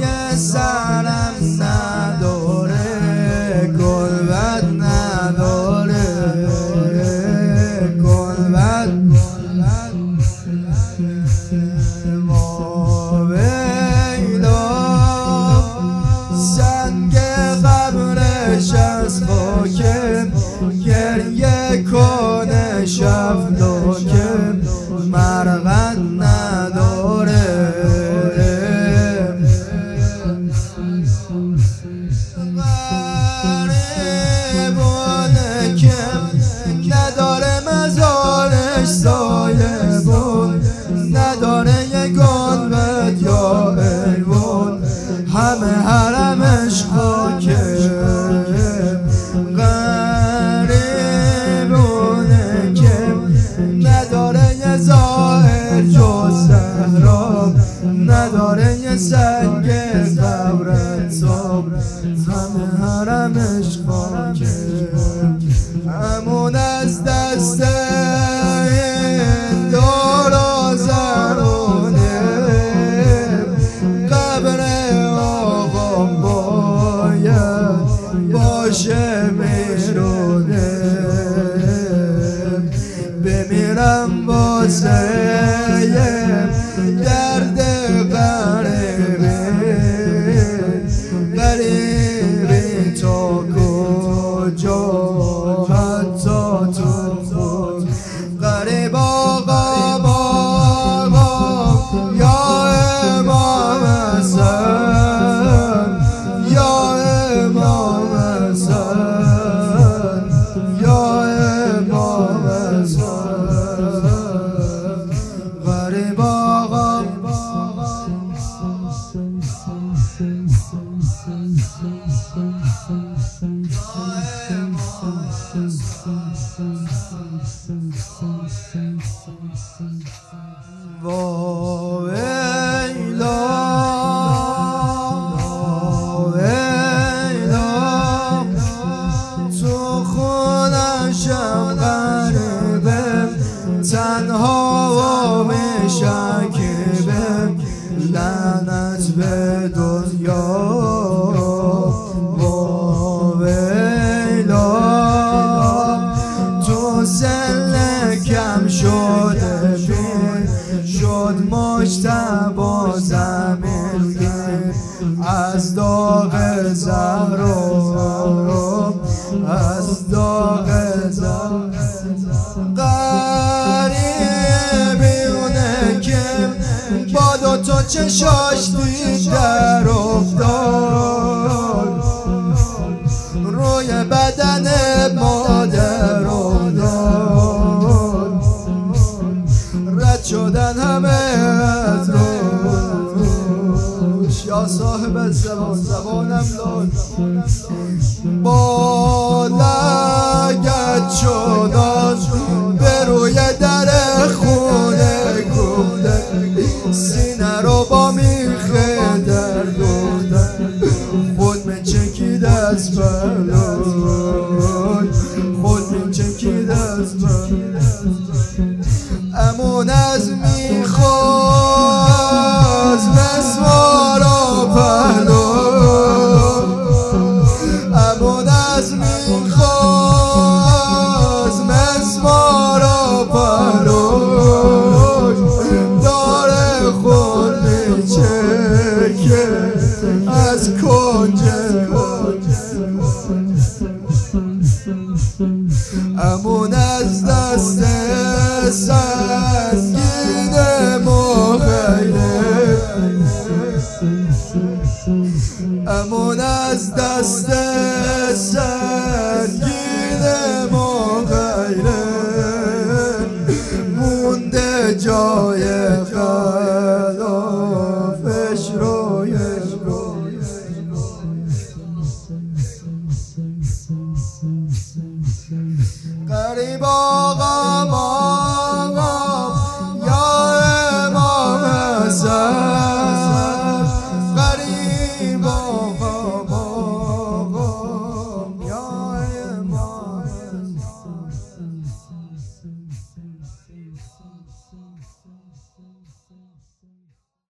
سرم نداره، گلبد نداره، گلبد ما ویلا سنگ قبرش از خاکم، گریه کنه شفلاکم، مرقد نداره. غریبونه که نداره مزارش سایه بود، نداره یه گنبد یا ایوون، همه حرمش خاکه. غریبونه که نداره یه ظاهر جز صحرا، نداره یه سنگ قبرستان، همه حرمش خاکه. همون از دست این دورا زرونه، قبر آقام باید باشه میرونه، بمیرم واسه درد غریبی تا کجا، حتی تو خود غریب آقا بابا یا امام حسن، یا امام حسن، یا امام حسن، غریب آقا ویلا ویلا تو خونشم غریبم، تنها و مشکبم، لعنت به دنیا. ویلا تو سلکم شده شد مجتبی زمین گیر، از داغ زهرا، از داغ زهرا. غریبونه که با دوتا چشاش دیگر افتاد، روی بدن مادر افتاد، رد شدن همه از روش. یا صاحب زبان زبانم داد، با لگت شدن به روی در خونه گفتن، سینه رو با میخه در دوختن، خود می چکید از بلای، خود می چکید از بلای. امون از میخواست مسوارا پهلو، امون از میخواست مسوارا پهلو، داره خود میچکه از کنج. امون از دست سنگین مغیره، امون از دست سنگین مغیره، مونده جای خلافش رویش رو. غریب آقا ماما یا امام حسن، غریب آقا